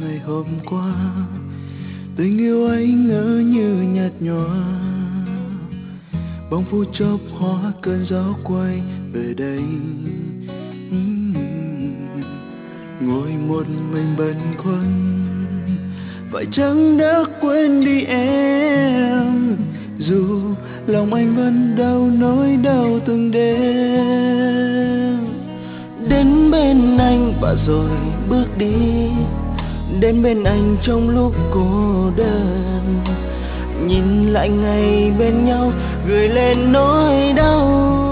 ngày hôm qua. Tình yêu anh ngỡ như nhạt nhòa, bóng phút chốc hóa cơn gió quay về đây. Ngồi một mình bần khuâng, phải chăng đã quên đi em, dù lòng anh vẫn đau nỗi đau từng đêm. Đến bên anh và rồi bước đi, đến bên anh trong lúc cô đơn, nhìn lại ngày bên nhau gửi lên nỗi đau.